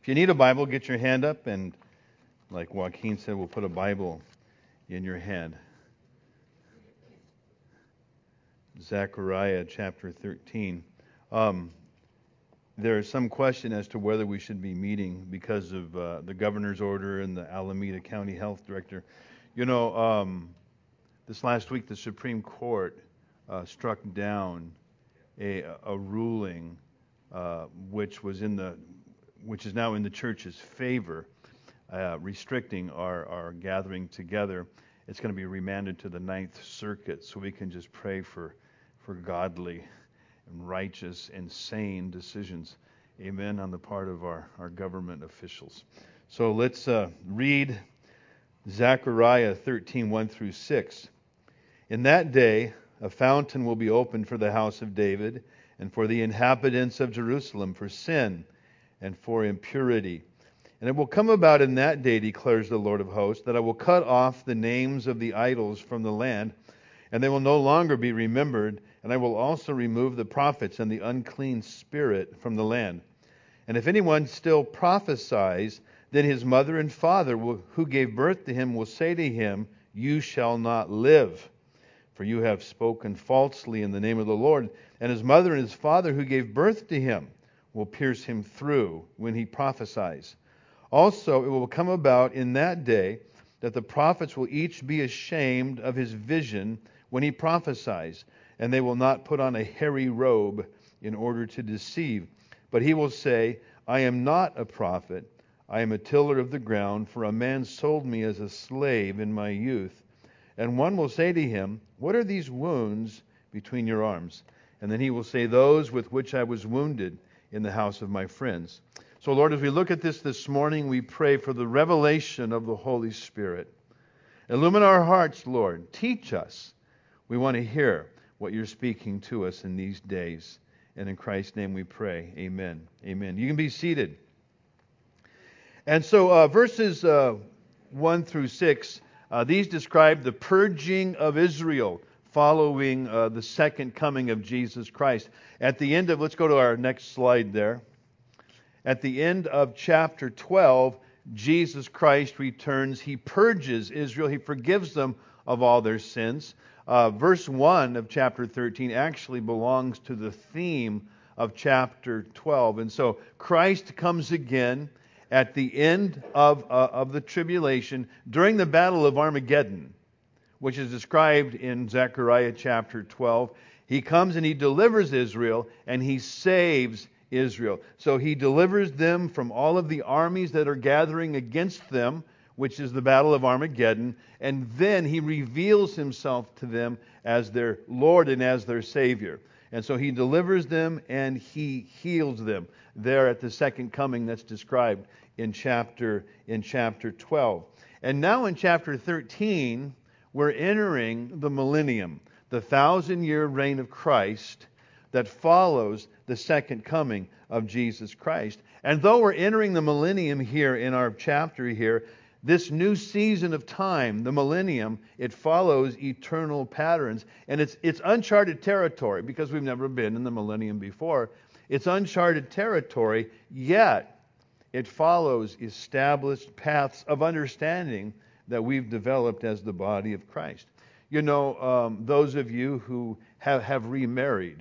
If you need a Bible, get your hand up, and like Joaquin said, we'll put a Bible in your hand. Zechariah chapter 13. There is some question as to whether we should be meeting because of the governor's order and the Alameda County Health Director. You know, this last week the Supreme Court struck down a ruling which is now in the church's favor, restricting our gathering together. It's going to be remanded to the Ninth Circuit, so we can just pray for godly and righteous and sane decisions, amen, on the part of our government officials. So let's read Zechariah 13, 1 through 6. In that day, a fountain will be opened for the house of David and for the inhabitants of Jerusalem for sin and for impurity. And it will come about in that day, declares the Lord of hosts, that I will cut off the names of the idols from the land, and they will no longer be remembered, and I will also remove the prophets and the unclean spirit from the land. And if anyone still prophesies, then his mother and father who gave birth to him will say to him, "You shall not live, for you have spoken falsely in the name of the Lord." And his mother and his father who gave birth to him will pierce him through when he prophesies. Also, it will come about in that day that the prophets will each be ashamed of his vision when he prophesies, and they will not put on a hairy robe in order to deceive. But he will say, "I am not a prophet. I am a tiller of the ground, for a man sold me as a slave in my youth." And one will say to him, "What are these wounds between your arms?" And then he will say, "Those with which I was wounded in the house of my friends." So, Lord, as we look at this morning, we pray for the revelation of the Holy Spirit. Illumine our hearts, Lord. Teach us. We want to hear what you're speaking to us in these days. And in Christ's name we pray. Amen. Amen. You can be seated. And so verses 1 through 6, these describe the purging of Israel following the second coming of Jesus Christ. At the end of, let's go to our next slide there. At the end of chapter 12, Jesus Christ returns. He purges Israel. He forgives them of all their sins. Verse 1 of chapter 13 actually belongs to the theme of chapter 12. And so Christ comes again at the end of the tribulation during the battle of Armageddon, which is described in Zechariah chapter 12. He comes and he delivers Israel, and he saves Israel. So he delivers them from all of the armies that are gathering against them, which is the battle of Armageddon, and then he reveals himself to them as their Lord and as their Savior. And so he delivers them and he heals them there at the second coming that's described in chapter 12. And now in chapter 13, we're entering the millennium, the 1,000-year reign of Christ that follows the second coming of Jesus Christ. And though we're entering the millennium here in our chapter here, this new season of time, the millennium, it follows eternal patterns. And it's uncharted territory because we've never been in the millennium before. It's uncharted territory, yet it follows established paths of understanding that we've developed as the body of Christ. You know, those of you who have remarried,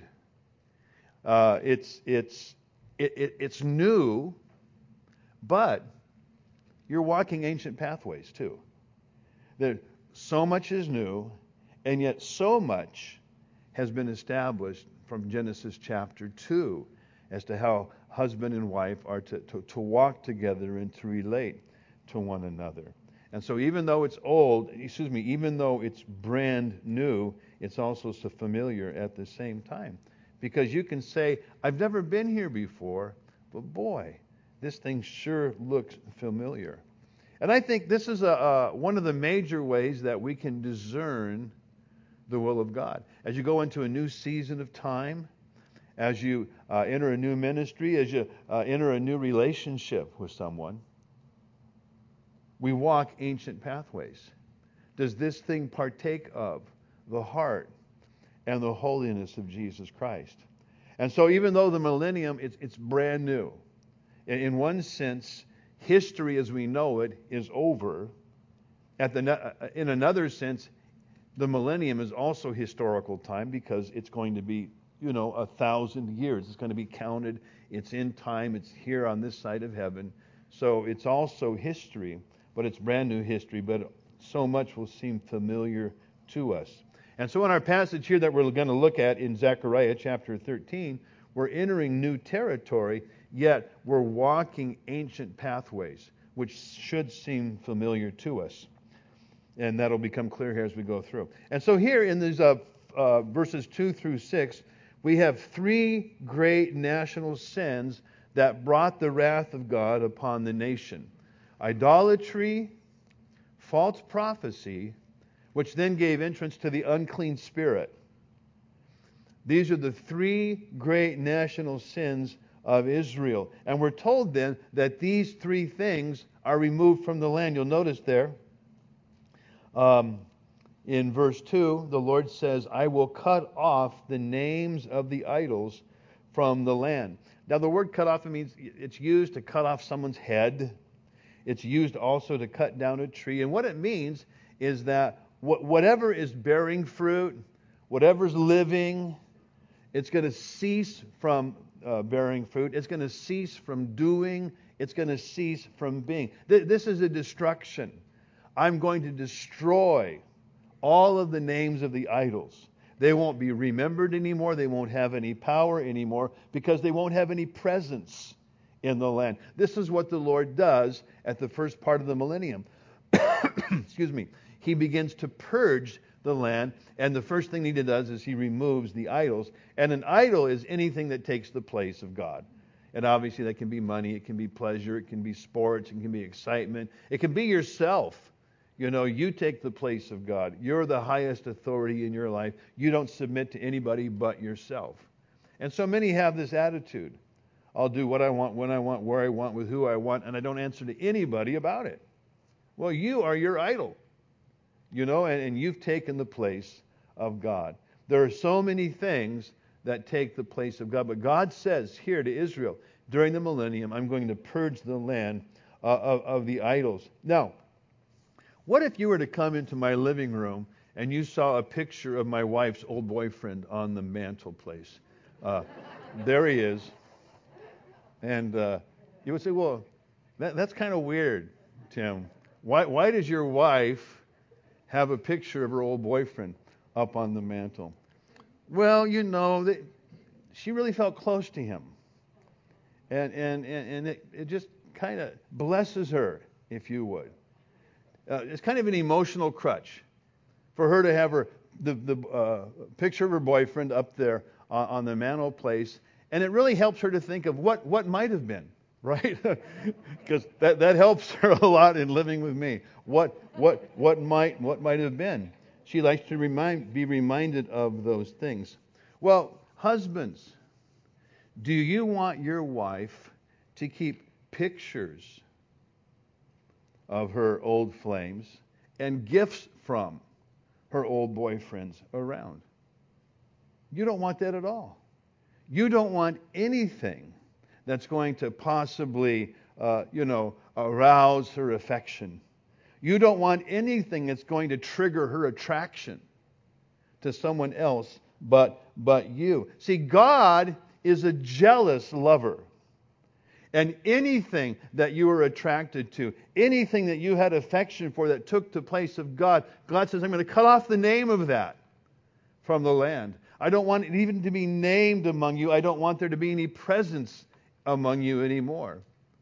it's new, but you're walking ancient pathways too. So much is new, and yet so much has been established from Genesis chapter 2 as to how husband and wife are to walk together and to relate to one another. And so even though it's even though it's brand new, it's also so familiar at the same time. Because you can say, "I've never been here before, but boy, this thing sure looks familiar." And I think this is one of the major ways that we can discern the will of God. As you go into a new season of time, as you enter a new ministry, as you enter a new relationship with someone, we walk ancient pathways. Does this thing partake of the heart and the holiness of Jesus Christ? And so even though the millennium, it's brand new. In one sense, history as we know it is over. In another sense, the millennium is also historical time because it's going to be, 1,000 years. It's going to be counted. It's in time. It's here on this side of heaven. So it's also history, but it's brand new history. But so much will seem familiar to us. And so in our passage here that we're going to look at in Zechariah chapter 13, we're entering new territory, yet we're walking ancient pathways, which should seem familiar to us. And that'll become clear here as we go through. And so here in these verses 2 through 6, we have three great national sins that brought the wrath of God upon the nation. Idolatry, false prophecy, which then gave entrance to the unclean spirit. These are the three great national sins of Israel. And we're told then that these three things are removed from the land. You'll notice there, in verse 2, the Lord says, I will cut off the names of the idols from the land. Now the word cut off means it's used to cut off someone's head. It's used also to cut down a tree. And what it means is that whatever is bearing fruit, whatever's living, it's going to cease from bearing fruit. It's going to cease from doing. It's going to cease from being. This is a destruction. I'm going to destroy all of the names of the idols. They won't be remembered anymore. They won't have any power anymore because they won't have any presence in the land. This is what the Lord does at the first part of the millennium. Excuse me. He begins to purge the land, and the first thing he does is he removes the idols. And an idol is anything that takes the place of God. And obviously that can be money, it can be pleasure, it can be sports, it can be excitement, it can be yourself. You take the place of God. You're the highest authority in your life. You don't submit to anybody but yourself. And so many have this attitude. I'll do what I want, when I want, where I want, with who I want, and I don't answer to anybody about it. Well, you are your idol. And you've taken the place of God. There are so many things that take the place of God. But God says here to Israel, during the millennium, I'm going to purge the land of the idols. Now, what if you were to come into my living room and you saw a picture of my wife's old boyfriend on the mantelpiece? There he is. And you would say, well, that's kind of weird, Tim. Why does your wife have a picture of her old boyfriend up on the mantle? Well, she really felt close to him. And it just kind of blesses her, if you would. It's kind of an emotional crutch for her to have the picture of her boyfriend up there on the mantelpiece, and it really helps her to think of what might have been, right? Because that helps her a lot in living with me. What might have been. She likes to be reminded of those things. Well, husbands, do you want your wife to keep pictures of her old flames and gifts from her old boyfriends around? You don't want that at all. You don't want anything that's going to possibly, arouse her affection. You don't want anything that's going to trigger her attraction to someone else but you. See, God is a jealous lover. And anything that you were attracted to, anything that you had affection for that took the place of God, God says, I'm going to cut off the name of that from the land. I don't want it even to be named among you. I don't want there to be any presence among you anymore.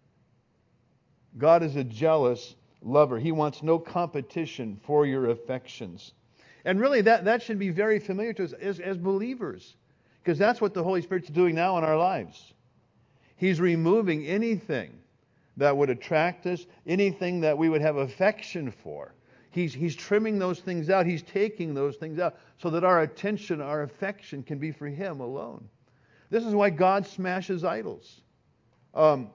God is a jealous lover. He wants no competition for your affections. And really that should be very familiar to us as believers, because that's what the Holy Spirit's doing now in our lives. He's removing anything that would attract us, anything that we would have affection for. He's trimming those things out. He's taking those things out so that our attention, our affection can be for Him alone. This is why God smashes idols. For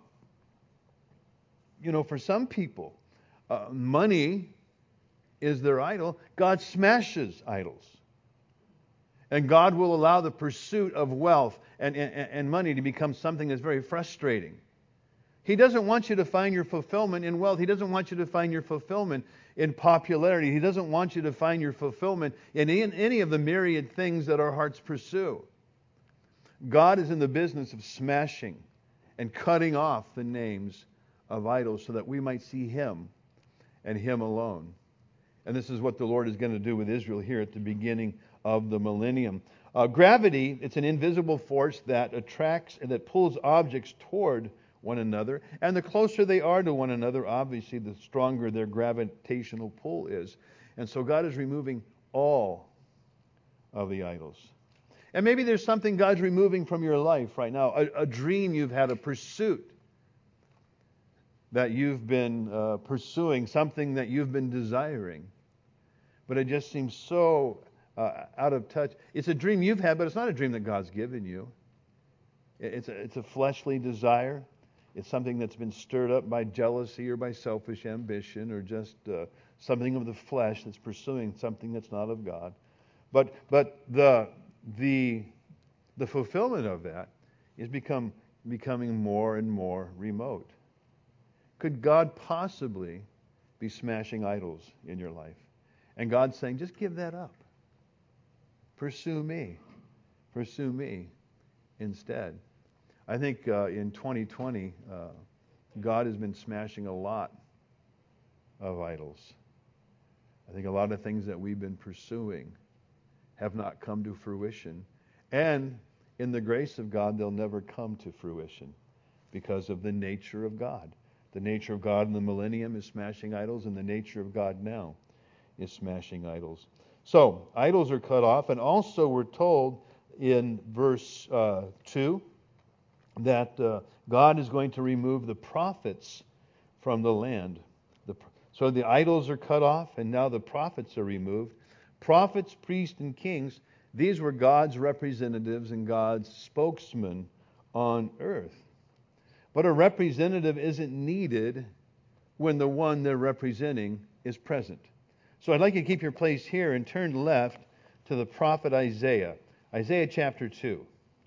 some people, money is their idol. God smashes idols. And God will allow the pursuit of wealth and money to become something that's very frustrating. He doesn't want you to find your fulfillment in wealth. He doesn't want you to find your fulfillment in popularity. He doesn't want you to find your fulfillment in any of the myriad things that our hearts pursue. God is in the business of smashing and cutting off the names of idols so that we might see Him and Him alone. And this is what the Lord is going to do with Israel here at the beginning of the millennium. Gravity, it's an invisible force that attracts and that pulls objects toward one another. And the closer they are to one another, obviously, the stronger their gravitational pull is. And so God is removing all of the idols. And maybe there's something God's removing from your life right now, a dream you've had, a pursuit that you've been pursuing, something that you've been desiring. But it just seems so out of touch. It's a dream you've had, but it's not a dream that God's given you. It's a fleshly desire. It's something that's been stirred up by jealousy or by selfish ambition or just something of the flesh that's pursuing something that's not of God. But the fulfillment of that is becoming more and more remote. Could God possibly be smashing idols in your life? And God's saying, just give that up. Pursue me. Pursue me instead. I think in 2020, God has been smashing a lot of idols. I think a lot of things that we've been pursuing have not come to fruition. And in the grace of God, they'll never come to fruition because of the nature of God. The nature of God in the millennium is smashing idols, and the nature of God now is smashing idols. So, idols are cut off, and also we're told in verse 2 that God is going to remove the prophets from the land. So the idols are cut off, and now the prophets are removed. Prophets, priests, and kings, these were God's representatives and God's spokesmen on earth. But a representative isn't needed when the one they're representing is present. So I'd like you to keep your place here and turn left to the prophet Isaiah. Isaiah chapter 2.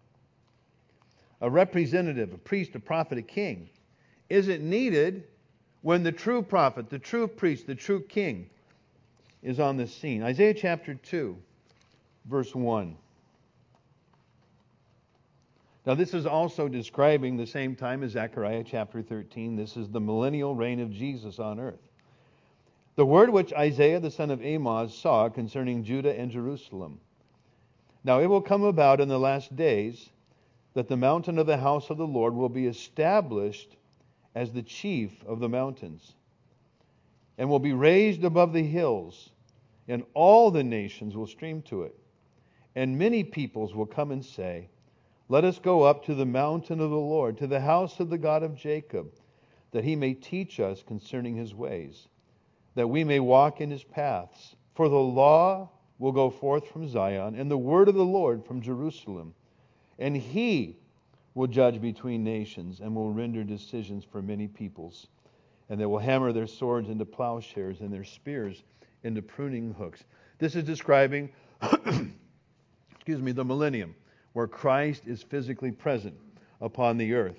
A representative, a priest, a prophet, a king isn't needed when the true prophet, the true priest, the true king is on the scene. Isaiah chapter 2, verse 1. Now this is also describing the same time as Zechariah chapter 13. This is the millennial reign of Jesus on earth. The word which Isaiah the son of Amoz saw concerning Judah and Jerusalem. Now it will come about in the last days that the mountain of the house of the Lord will be established as the chief of the mountains, and will be raised above the hills, and all the nations will stream to it. And many peoples will come and say, let us go up to the mountain of the Lord, to the house of the God of Jacob, that He may teach us concerning His ways, that we may walk in His paths. For the law will go forth from Zion, and the word of the Lord from Jerusalem. And He will judge between nations, and will render decisions for many peoples. And they will hammer their swords into plowshares, and their spears into pruning hooks. This is describing, the millennium, where Christ is physically present upon the earth.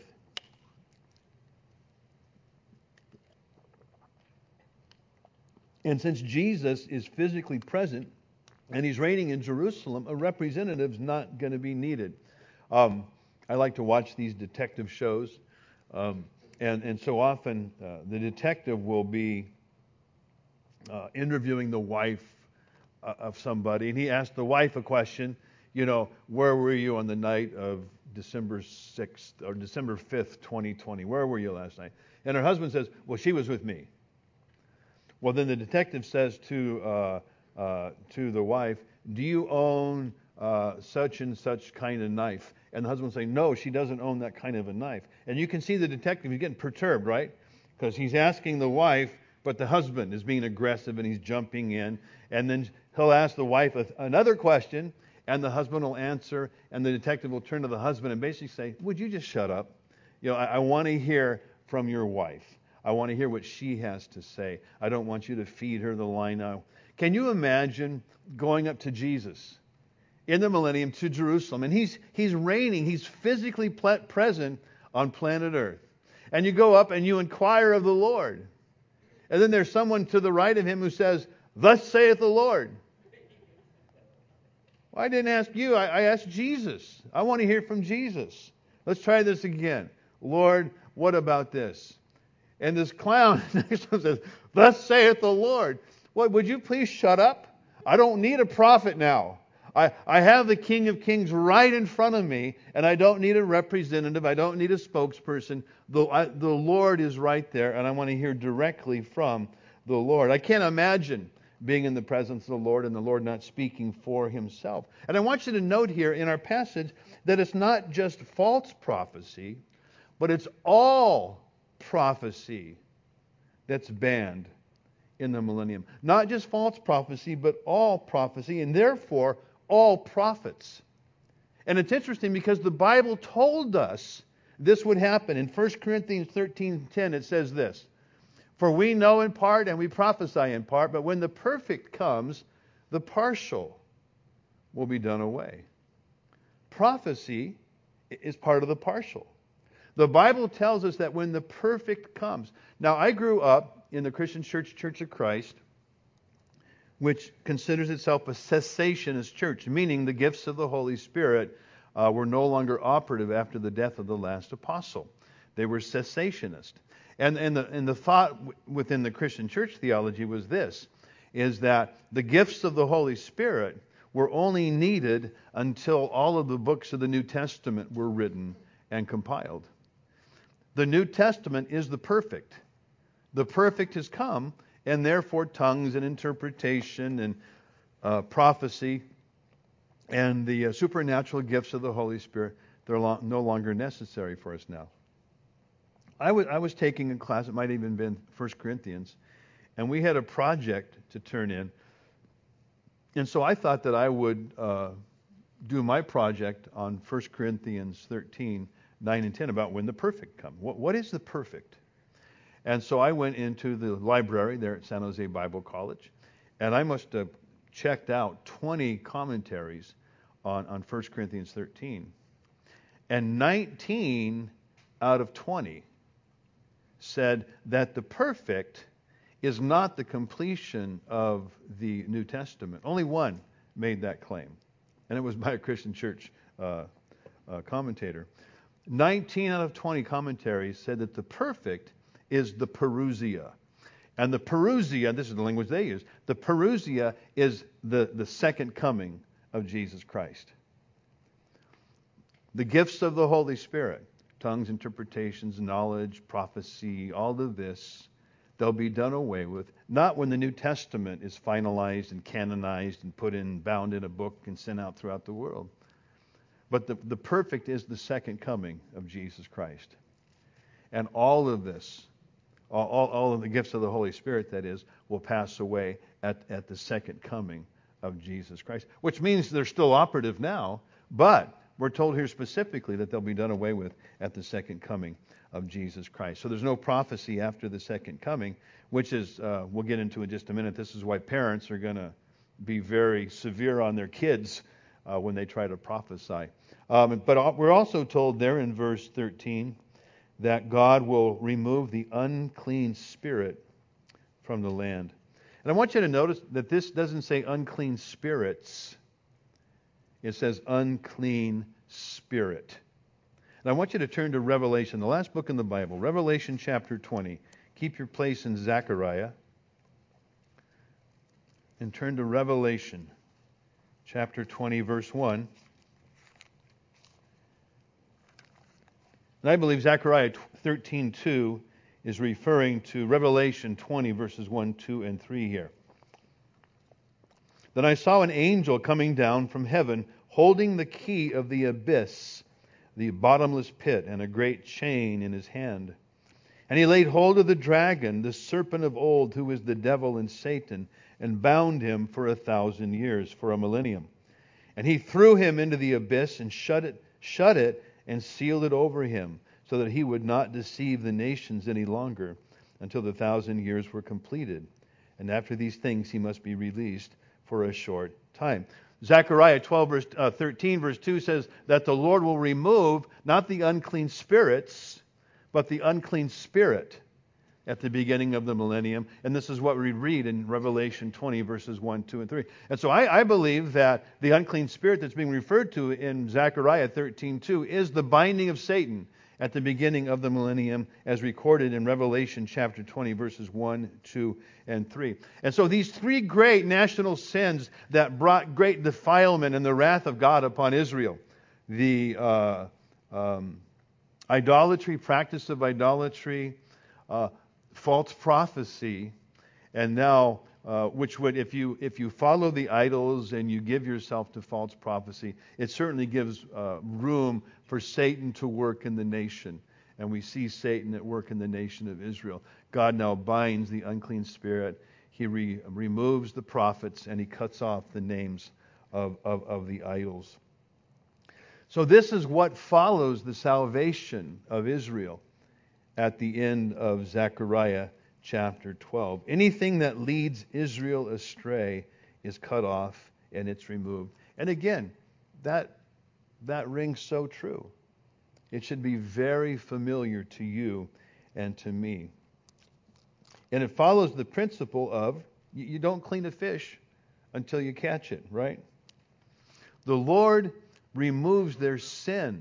And since Jesus is physically present and He's reigning in Jerusalem, a representative's not going to be needed. I like to watch these detective shows, and so often the detective will be interviewing the wife of somebody, and he asks the wife a question. Where were you on the night of December 6th or December 5th, 2020? Where were you last night? And her husband says, well, she was with me. Well, then the detective says to the wife, do you own such and such kind of knife? And the husband will say, no, she doesn't own that kind of a knife. And you can see the detective, he's getting perturbed, right? Because he's asking the wife, but the husband is being aggressive and he's jumping in. And then he'll ask the wife another question, and the husband will answer, and the detective will turn to the husband and basically say, would you just shut up? I want to hear from your wife. I want to hear what she has to say. I don't want you to feed her the line now. Can you imagine going up to Jesus in the millennium to Jerusalem, and he's reigning, he's physically present on planet Earth. And you go up and you inquire of the Lord. And then there's someone to the right of him who says, "Thus saith the Lord." Well, I didn't ask you. I asked Jesus. I want to hear from Jesus. Let's try this again. Lord, what about this? And this clown next to him says, "Thus saith the Lord." What, would you please shut up? I don't need a prophet now. I have the King of Kings right in front of me, and I don't need a representative. I don't need a spokesperson. The Lord is right there, and I want to hear directly from the Lord. I can't imagine being in the presence of the Lord and the Lord not speaking for himself. And I want you to note here in our passage that it's not just false prophecy, but it's all prophecy that's banned in the millennium. Not just false prophecy, but all prophecy, and therefore all prophets. And it's interesting because the Bible told us this would happen. In 1 Corinthians 13:10 it says this, "For we know in part and we prophesy in part, but when the perfect comes, the partial will be done away." Prophecy is part of the partial. The Bible tells us that when the perfect comes. Now, I grew up in the Christian Church, Church of Christ, which considers itself a cessationist church, meaning the gifts of the Holy Spirit were no longer operative after the death of the last apostle. They were cessationist. And the thought within the Christian church theology was this, is that the gifts of the Holy Spirit were only needed until all of the books of the New Testament were written and compiled. The New Testament is the perfect. The perfect has come, and therefore tongues and interpretation and prophecy and the supernatural gifts of the Holy Spirit, they're no longer necessary for us now. I was taking a class, it might have even been 1 Corinthians, and we had a project to turn in. And so I thought that I would do my project on 1 Corinthians 13, 9 and 10 about when the perfect comes. What is the perfect? And so I went into the library there at San Jose Bible College, and I must have checked out 20 commentaries on 1 Corinthians 13. And 19 out of 20 said that the perfect is not the completion of the New Testament. Only one made that claim, and it was by a Christian church commentator. 19 out of 20 commentaries said that the perfect is the parousia. And the parousia, this is the language they use, the parousia is the second coming of Jesus Christ. The gifts of the Holy Spirit, tongues, interpretations, knowledge, prophecy, all of this, they'll be done away with, not when the New Testament is finalized and canonized and put in, bound in a book and sent out throughout the world. But the perfect is the second coming of Jesus Christ. And all of this, all of the gifts of the Holy Spirit, that is, will pass away at the second coming of Jesus Christ. Which means they're still operative now, but we're told here specifically that they'll be done away with at the second coming of Jesus Christ. So there's no prophecy after the second coming, which is, we'll get into in just a minute. This is why parents are going to be very severe on their kids when they try to prophesy. But we're also told there in verse 13 that God will remove the unclean spirit from the land. And I want you to notice that this doesn't say unclean spirits. It says unclean spirit. And I want you to turn to Revelation, the last book in the Bible, Revelation chapter 20. Keep your place in Zechariah and turn to Revelation chapter 20, verse 1. And I believe Zechariah 13:2 is referring to Revelation 20, verses 1, 2, and 3 here. Then I saw an angel coming down from heaven, holding the key of the abyss, the bottomless pit, and a great chain in his hand. And he laid hold of the dragon, the serpent of old, who is the devil and Satan, and bound him for 1,000 years, for a millennium. And he threw him into the abyss and shut it and sealed it over him, so that he would not deceive the nations any longer until the 1,000 years were completed. And after these things he must be released for a short time. Zechariah 13, verse 2 says that the Lord will remove not the unclean spirits, but the unclean spirit at the beginning of the millennium. And this is what we read in Revelation 20, verses 1, 2, and 3. And so I believe that the unclean spirit that's being referred to in Zechariah 13:2 is the binding of Satan at the beginning of the millennium, as recorded in Revelation chapter 20, verses 1, 2, and 3. And so these three great national sins that brought great defilement and the wrath of God upon Israel, the idolatry, practice of idolatry, false prophecy, and now which would, if you follow the idols and you give yourself to false prophecy, it certainly gives room for Satan to work in the nation. And we see Satan at work in the nation of Israel. God now binds the unclean spirit. He removes the prophets, and he cuts off the names of the idols. So this is what follows the salvation of Israel at the end of Zechariah chapter 12. Anything that leads Israel astray is cut off and it's removed. And again, that rings so true. It should be very familiar to you and to me. And it follows the principle of you don't clean a fish until you catch it, right? The Lord removes their sin.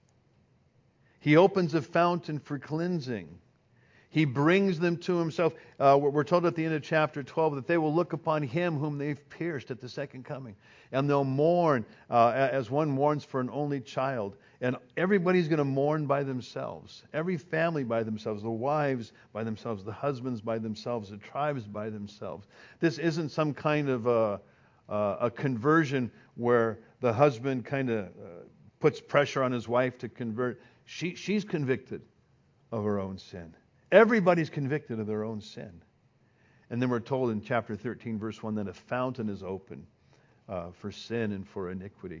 He opens a fountain for cleansing. He brings them to himself. We're told at the end of chapter 12 that they will look upon him whom they've pierced at the second coming. And they'll mourn as one mourns for an only child. And everybody's going to mourn by themselves. Every family by themselves. The wives by themselves. The husbands by themselves. The tribes by themselves. This isn't some kind of a conversion where the husband kind of puts pressure on his wife to convert. She's convicted of her own sin. Everybody's convicted of their own sin. And then we're told in chapter 13, verse 1, that a fountain is open for sin and for iniquity.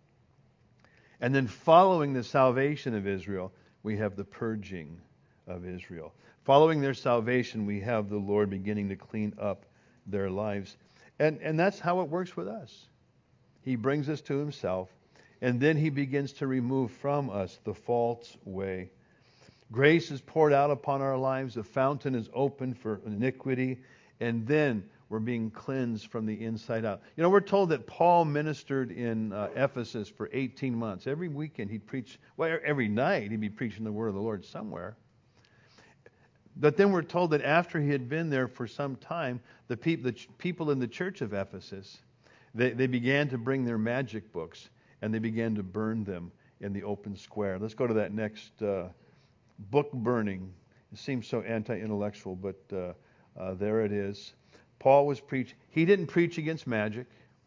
And then following the salvation of Israel, we have the purging of Israel. Following their salvation, we have the Lord beginning to clean up their lives. And that's how it works with us. He brings us to himself. And then he begins to remove from us the false way. Grace is poured out upon our lives. The fountain is open for iniquity. And then we're being cleansed from the inside out. You know, we're told that Paul ministered in Ephesus for 18 months. Every weekend he'd preach, well, every night he'd be preaching the word of the Lord somewhere. But then we're told that after he had been there for some time, the people in the church of Ephesus, they began to bring their magic books. And they began to burn them in the open square. Let's go to that next book burning. It seems so anti-intellectual, but there it is. Paul was preaching. He didn't preach against magic.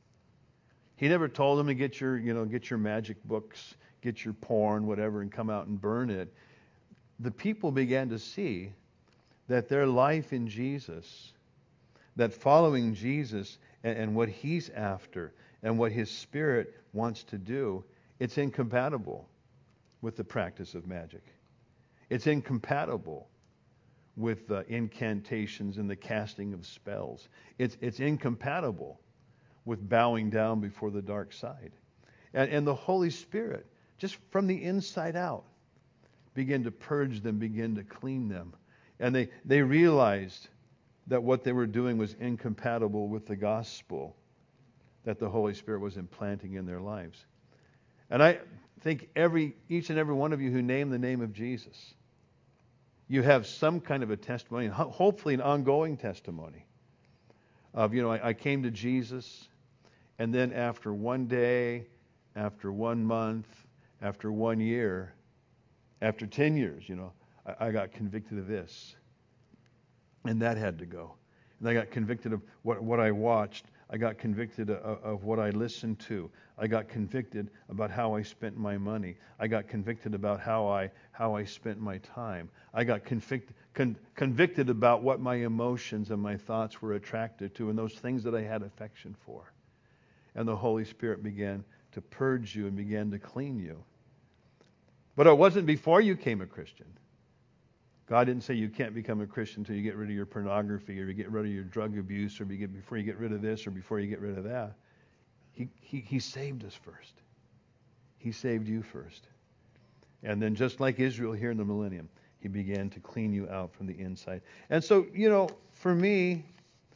He never told them to get your magic books, get your porn, whatever, and come out and burn it. The people began to see that their life in Jesus, that following Jesus and what he's after, and what his Spirit wants to do, it's incompatible with the practice of magic. It's incompatible with incantations and the casting of spells. It's incompatible with bowing down before the dark side. And the Holy Spirit, just from the inside out, began to purge them, begin to clean them. And they realized that what they were doing was incompatible with the gospel that the Holy Spirit was implanting in their lives. And I think each and every one of you who name the name of Jesus, you have some kind of a testimony, and hopefully an ongoing testimony of, I came to Jesus, and then after one day, after 1 month, after 1 year, after 10 years, I got convicted of this. And that had to go. And I got convicted of what I watched. I got convicted of what I listened to. I got convicted about how I spent my money. I got convicted about how I spent my time. I got convicted about what my emotions and my thoughts were attracted to and those things that I had affection for. And the Holy Spirit began to purge you and began to clean you. But it wasn't before you became a Christian. God didn't say you can't become a Christian until you get rid of your pornography or you get rid of your drug abuse or before you get rid of this or before you get rid of that. He saved us first. He saved you first. And then just like Israel here in the millennium, He began to clean you out from the inside. And so, for me,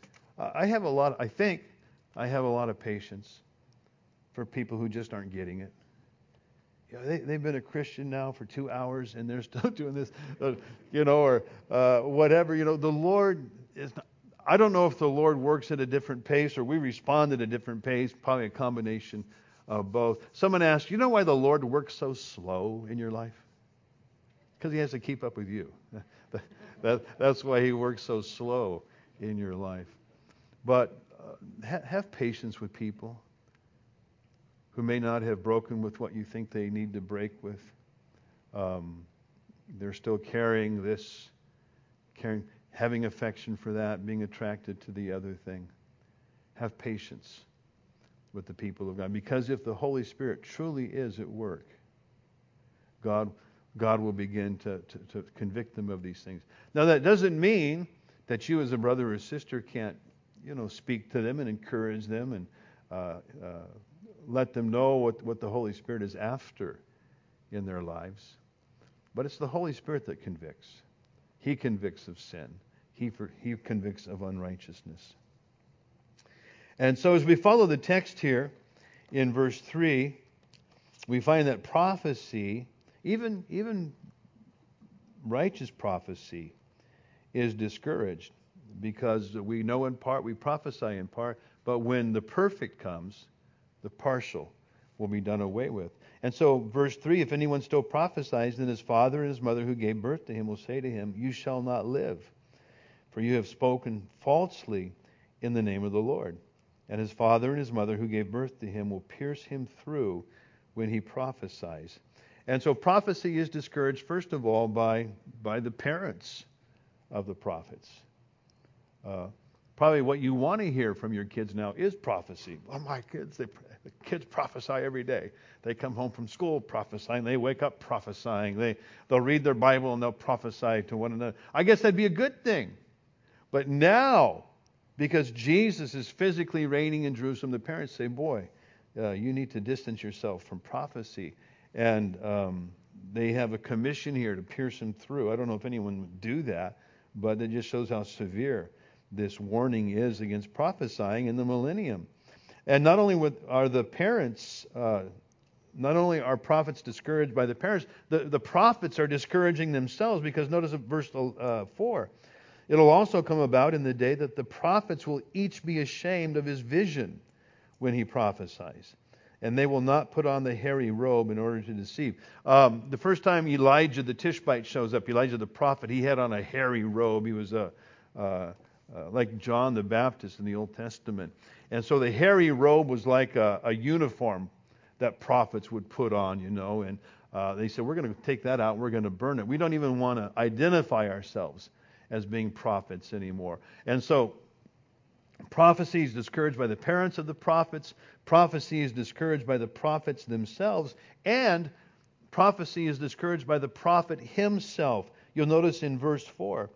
I think I have a lot of patience for people who just aren't getting it. They've been a Christian now for 2 hours and they're still doing this, or whatever. The Lord is not, I don't know if the Lord works at a different pace or we respond at a different pace, probably a combination of both. Someone asked, you know why the Lord works so slow in your life? Because He has to keep up with you. That's why He works so slow in your life. But have patience with people who may not have broken with what you think they need to break with. They're still carrying, having affection for that, being attracted to the other thing. Have patience with the people of God. Because if the Holy Spirit truly is at work, God will begin to convict them of these things. Now, that doesn't mean that you as a brother or sister can't, speak to them and encourage them and let them know what the Holy Spirit is after in their lives. But it's the Holy Spirit that convicts. He convicts of sin. He convicts of unrighteousness. And so as we follow the text here in verse 3, we find that prophecy, even righteous prophecy, is discouraged because we know in part, we prophesy in part, but when the perfect comes, the partial will be done away with. And so verse 3, if anyone still prophesies, then his father and his mother who gave birth to him will say to him, you shall not live, for you have spoken falsely in the name of the Lord. And his father and his mother who gave birth to him will pierce him through when he prophesies. And so prophecy is discouraged, first of all, by the parents of the prophets. Probably what you want to hear from your kids now is prophecy. Well, my kids, the kids prophesy every day. They come home from school prophesying. They wake up prophesying. They'll read their Bible and they'll prophesy to one another. I guess that'd be a good thing. But now, because Jesus is physically reigning in Jerusalem, the parents say, boy, you need to distance yourself from prophecy. And they have a commission here to pierce him through. I don't know if anyone would do that, but it just shows how severe this warning is against prophesying in the millennium. And not only are the parents, not only are prophets discouraged by the parents, the prophets are discouraging themselves, because notice verse 4. It'll also come about in the day that the prophets will each be ashamed of his vision when he prophesies, and they will not put on the hairy robe in order to deceive. The first time Elijah the Tishbite shows up, Elijah the prophet, he had on a hairy robe. He was like John the Baptist in the Old Testament. And so the hairy robe was like a uniform that prophets would put on, and they said, we're going to take that out, we're going to burn it. We don't even want to identify ourselves as being prophets anymore. And so prophecy is discouraged by the parents of the prophets. Prophecy is discouraged by the prophets themselves. And prophecy is discouraged by the prophet himself. You'll notice in verse 4,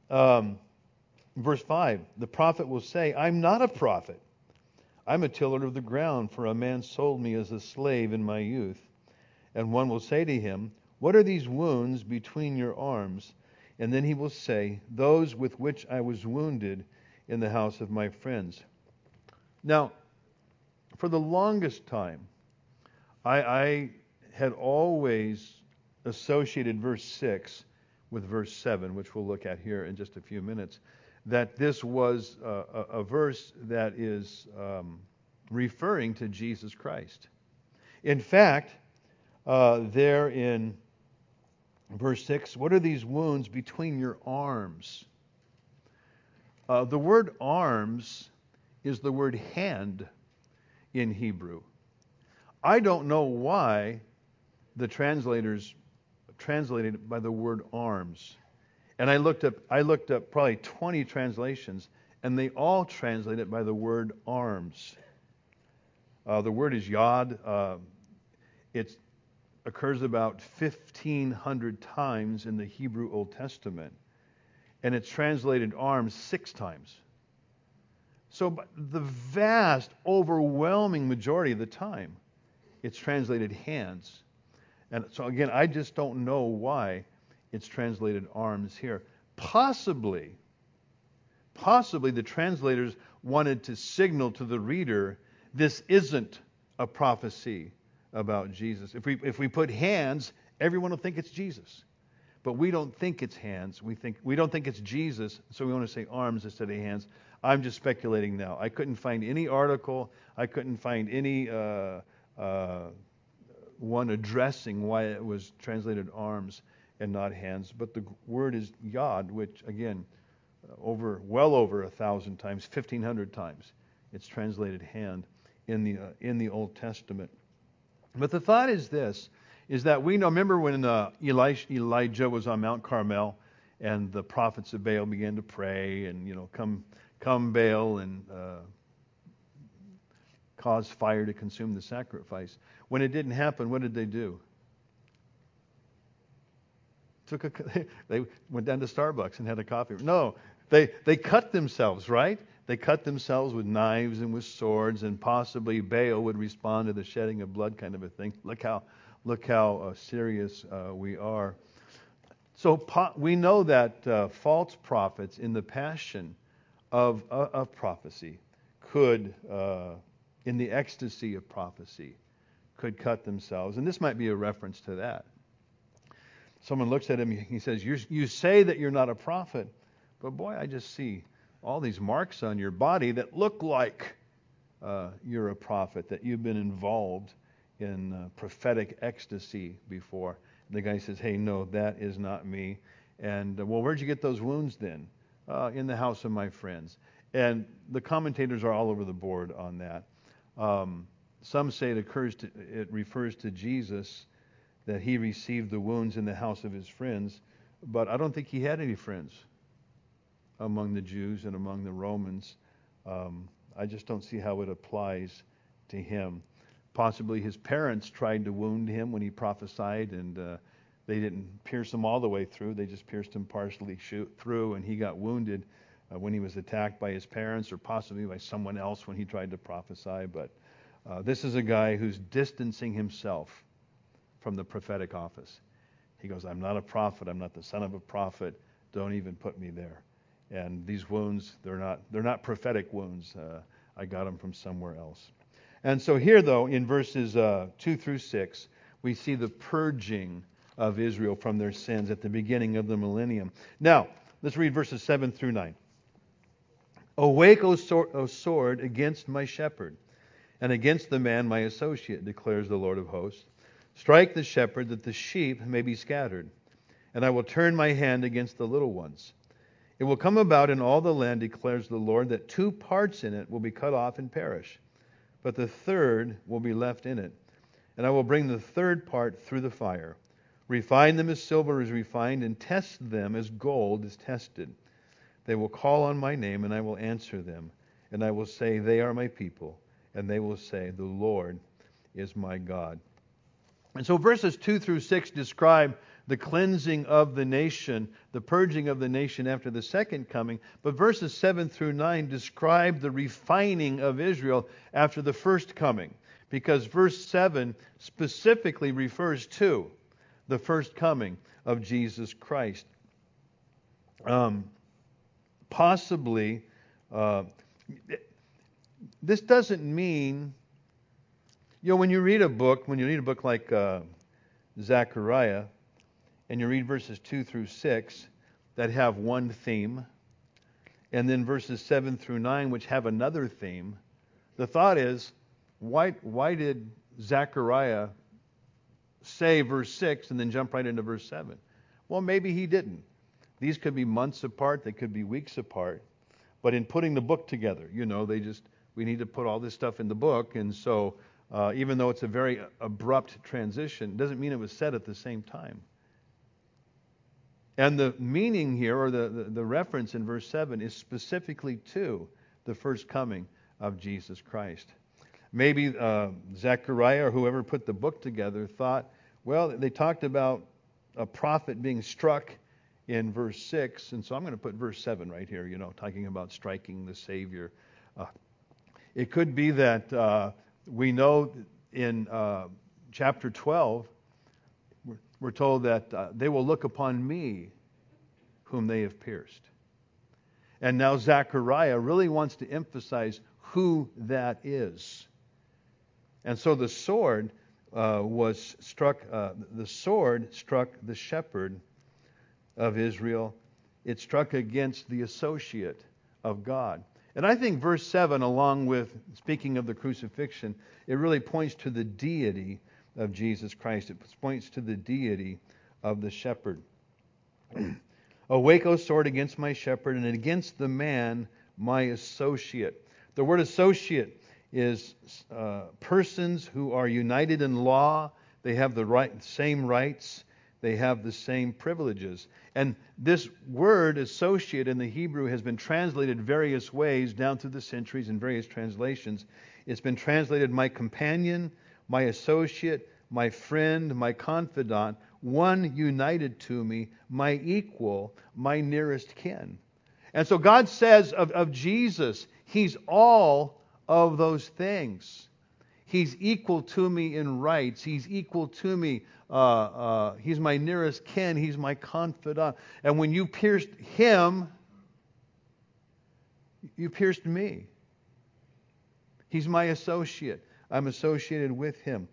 verse 5, the prophet will say, I'm not a prophet. I'm a tiller of the ground, for a man sold me as a slave in my youth. And one will say to him, what are these wounds between your arms? And then he will say, those with which I was wounded in the house of my friends. Now, for the longest time, I had always associated verse 6 with verse 7, which we'll look at here in just a few minutes, that this was a verse that is referring to Jesus Christ. In fact, there in verse 6, what are these wounds between your arms? The word arms is the word hand in Hebrew. I don't know why the translators translated it by the word arms. And I looked up probably 20 translations, and they all translate it by the word arms. The word is yod. It occurs about 1,500 times in the Hebrew Old Testament. And it's translated arms 6 times. So the vast, overwhelming majority of the time, it's translated hands. And so again, I just don't know why it's translated arms here. Possibly the translators wanted to signal to the reader this isn't a prophecy about Jesus. If we put hands, everyone will think it's Jesus. But we don't think it's hands. We don't think it's Jesus, so we want to say arms instead of hands. I'm just speculating now. I couldn't find any article. I couldn't find any one addressing why it was translated arms and not hands. But the word is yad, which again, well over 1,000 times, 1,500 times, it's translated hand in the Old Testament. But the thought is this: is that we know. Remember when Elijah was on Mount Carmel, and the prophets of Baal began to pray, and come Baal and cause fire to consume the sacrifice. When it didn't happen, what did they do? They went down to Starbucks and had a coffee. No, they cut themselves, right? They cut themselves with knives and with swords, and possibly Baal would respond to the shedding of blood kind of a thing. Look how serious we are. So we know that false prophets in the passion of prophecy could, in the ecstasy of prophecy, could cut themselves. And this might be a reference to that. Someone looks at him, he says, you say that you're not a prophet, but boy, I just see all these marks on your body that look like you're a prophet, that you've been involved in prophetic ecstasy before. And the guy says, hey, no, that is not me. And, well, where'd you get those wounds then? In the house of my friends. And the commentators are all over the board on that. Some say it refers to Jesus, that he received the wounds in the house of his friends, but I don't think he had any friends among the Jews and among the Romans. I just don't see how it applies to him. Possibly his parents tried to wound him when he prophesied, and they didn't pierce him all the way through. They just pierced him partially through, and he got wounded when he was attacked by his parents, or possibly by someone else when he tried to prophesy. But this is a guy who's distancing himself from the prophetic office. He goes, I'm not a prophet. I'm not the son of a prophet. Don't even put me there. And these wounds, they're not prophetic wounds. I got them from somewhere else. And so here, though, in verses 2 through 6, we see the purging of Israel from their sins at the beginning of the millennium. Now, let's read verses 7 through 9. Awake, O sword, against my shepherd, and against the man my associate, declares the Lord of hosts. Strike the shepherd, that the sheep may be scattered, and I will turn my hand against the little ones. It will come about in all the land, declares the Lord, that 2 parts in it will be cut off and perish, but the third will be left in it. And I will bring the third part through the fire, refine them as silver is refined, and test them as gold is tested. They will call on my name, and I will answer them, and I will say, they are my people, and they will say, the Lord is my God. And so verses 2 through 6 describe the cleansing of the nation, the purging of the nation after the second coming. But verses 7 through 9 describe the refining of Israel after the first coming. Because verse 7 specifically refers to the first coming of Jesus Christ. Possibly, this doesn't mean, when you read a book like Zechariah, and you read verses 2 through 6 that have one theme, and then verses 7 through 9 which have another theme, the thought is, why did Zechariah say verse 6 and then jump right into verse 7? Well, maybe he didn't. These could be months apart, they could be weeks apart. But in putting the book together, we need to put all this stuff in the book, and so even though it's a very abrupt transition, doesn't mean it was said at the same time. And the meaning here, or the reference in verse 7, is specifically to the first coming of Jesus Christ. Maybe Zechariah or whoever put the book together thought, well, they talked about a prophet being struck in verse 6, and so I'm going to put verse 7 right here, talking about striking the Savior. It could be that we know in chapter 12, we're told that they will look upon me whom they have pierced. And now Zechariah really wants to emphasize who that is. And so the sword struck the shepherd of Israel. It struck against the associate of God. And I think verse 7, along with speaking of the crucifixion, it really points to the deity of Jesus Christ. It points to the deity of the shepherd. Awake, O sword, against my shepherd, and against the man, my associate. The word associate is persons who are united in law. They have the same rights. They have the same privileges. And this word associate in the Hebrew has been translated various ways down through the centuries in various translations. It's been translated my companion, my associate, my friend, my confidant, one united to me, my equal, my nearest kin. And so God says of Jesus, He's all of those things. He's equal to me in rights. He's equal to me. He's my nearest kin. He's my confidant. And when you pierced Him, you pierced me. He's my associate. I'm associated with Him.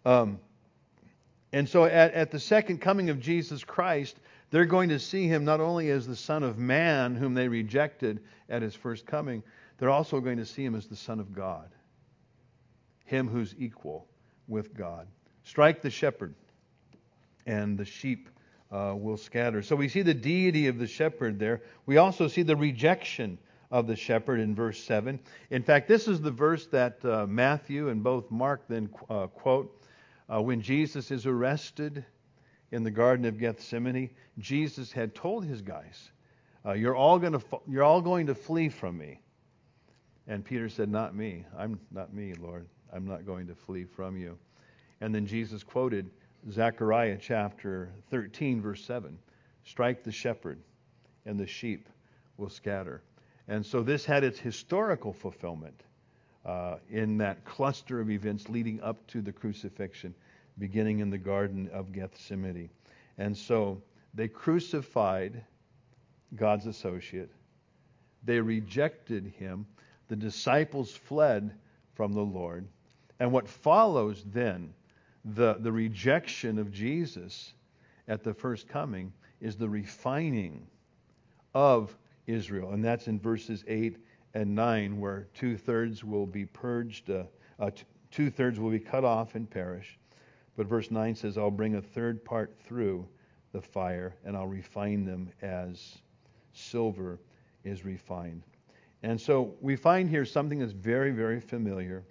And so at the second coming of Jesus Christ, they're going to see Him not only as the Son of Man, whom they rejected at His first coming, they're also going to see Him as the Son of God. Him who's equal with God. Strike the shepherd, and the sheep will scatter. So we see the deity of the shepherd there. We also see the rejection of the shepherd in verse 7. In fact, this is the verse that Matthew and both Mark then quote. When Jesus is arrested in the Garden of Gethsemane, Jesus had told His guys, you're all going to flee from me. And Peter said, not me. Not me, Lord. I'm not going to flee from you. And then Jesus quoted Zechariah chapter 13, verse 7. Strike the shepherd, and the sheep will scatter. And so this had its historical fulfillment in that cluster of events leading up to the crucifixion, beginning in the Garden of Gethsemane. And so they crucified God's associate. They rejected Him. The disciples fled from the Lord. And what follows then, the rejection of Jesus at the first coming, is the refining of Israel. And that's in verses 8 and 9, where 2/3 will be purged, 2/3 will be cut off and perish. But verse 9 says, I'll bring a third part through the fire, and I'll refine them as silver is refined. And so we find here something that's very, very familiar.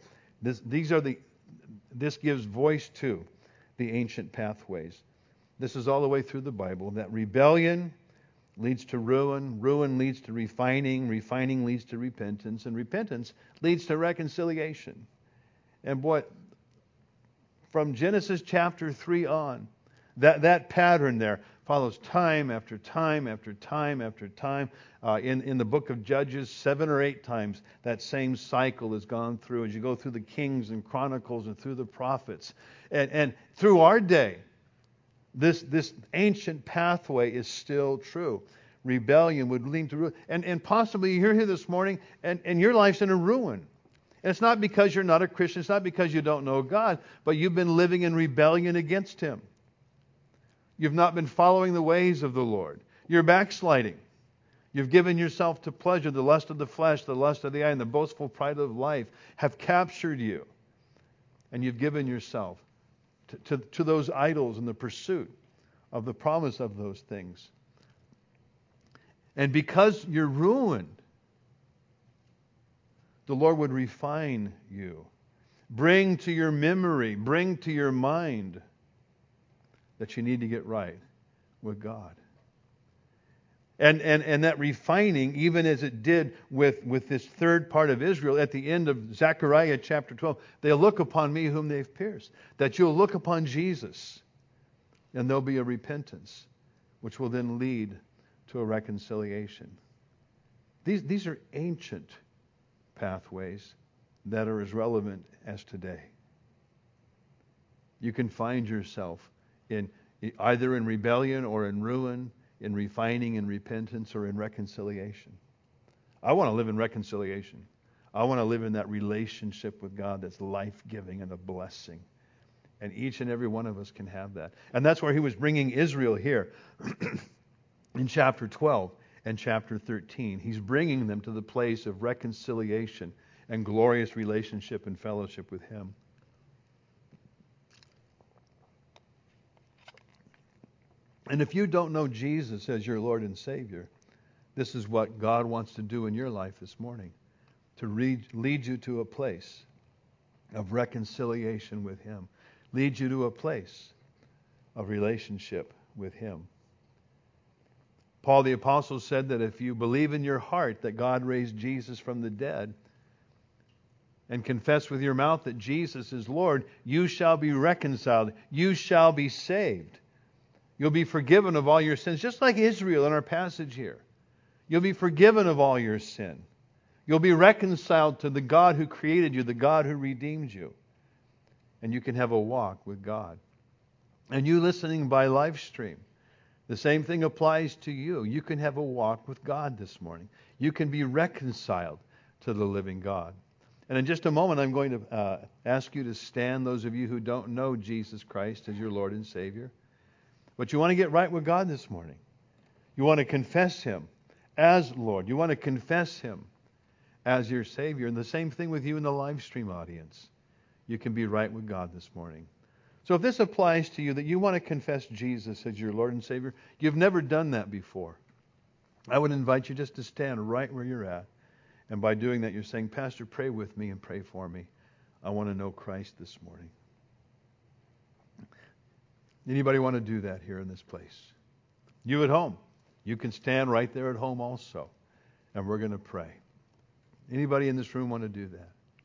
This gives voice to the ancient pathways. This is all the way through the Bible, that rebellion leads to ruin, ruin leads to refining, refining leads to repentance, and repentance leads to reconciliation. And boy, from Genesis chapter 3 on, that pattern there follows time after time after time after time. In the book of Judges, 7 or 8 times that same cycle has gone through as you go through the Kings and Chronicles and through the prophets. And through our day, this ancient pathway is still true. Rebellion would lead to ruin. And possibly you're here this morning and your life's in a ruin. And it's not because you're not a Christian. It's not because you don't know God. But you've been living in rebellion against Him. You've not been following the ways of the Lord. You're backsliding. You've given yourself to pleasure. The lust of the flesh, the lust of the eye, and the boastful pride of life have captured you. And you've given yourself to those idols in the pursuit of the promise of those things. And because you're ruined, the Lord would refine you. Bring to your memory, bring to your mind that you need to get right with God. And that refining, even as it did with this third part of Israel, at the end of Zechariah chapter 12, they'll look upon me whom they've pierced. That you'll look upon Jesus, and there'll be a repentance, which will then lead to a reconciliation. These are ancient pathways that are as relevant as today. You can find yourself in either in rebellion or in ruin, in refining and repentance, or in reconciliation. I want to live in reconciliation. I want to live in that relationship with God that's life-giving and a blessing. And each and every one of us can have that. And that's where he was bringing Israel here in chapter 12 and chapter 13. He's bringing them to the place of reconciliation and glorious relationship and fellowship with him. And if you don't know Jesus as your Lord and Savior, this is what God wants to do in your life this morning, to lead you to a place of reconciliation with him, lead you to a place of relationship with him. Paul the Apostle said that if you believe in your heart that God raised Jesus from the dead and confess with your mouth that Jesus is Lord, you shall be reconciled. You shall be saved. You'll be forgiven of all your sins, just like Israel in our passage here. You'll be forgiven of all your sin. You'll be reconciled to the God who created you, the God who redeemed you. And you can have a walk with God. And you listening by live stream, the same thing applies to you. You can have a walk with God this morning. You can be reconciled to the living God. And in just a moment, I'm going to ask you to stand, those of you who don't know Jesus Christ as your Lord and Savior. But you want to get right with God this morning. You want to confess him as Lord. You want to confess him as your Savior. And the same thing with you in the live stream audience. You can be right with God this morning. So if this applies to you, that you want to confess Jesus as your Lord and Savior, you've never done that before, I would invite you just to stand right where you're at. And by doing that, you're saying, Pastor, pray with me and pray for me. I want to know Christ this morning. Anybody want to do that here in this place? You at home, you can stand right there at home also. And we're going to pray. Anybody in this room want to do that?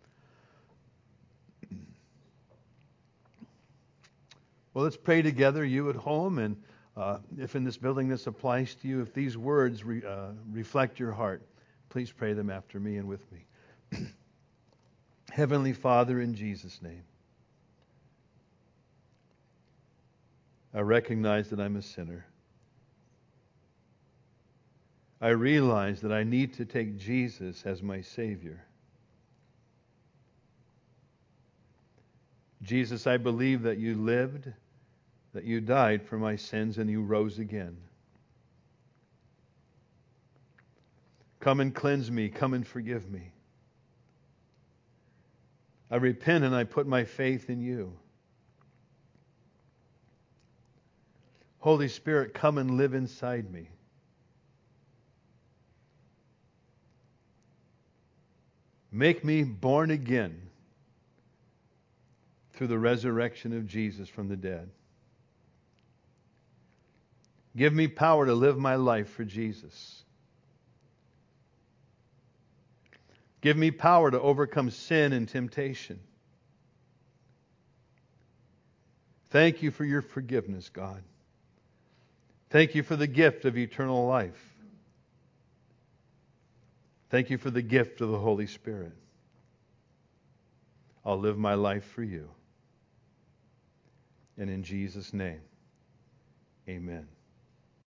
Well, let's pray together, you at home, and if in this building this applies to you, if these words reflect your heart, please pray them after me and with me. Heavenly Father, in Jesus' name, I recognize that I'm a sinner. I realize that I need to take Jesus as my Savior. Jesus, I believe that you lived, that you died for my sins, and you rose again. Come and cleanse me. Come and forgive me. I repent and I put my faith in you. Holy Spirit, come and live inside me. Make me born again through the resurrection of Jesus from the dead. Give me power to live my life for Jesus. Give me power to overcome sin and temptation. Thank you for your forgiveness, God. Thank you for the gift of eternal life. Thank you for the gift of the Holy Spirit. I'll live my life for you. And in Jesus' name, amen.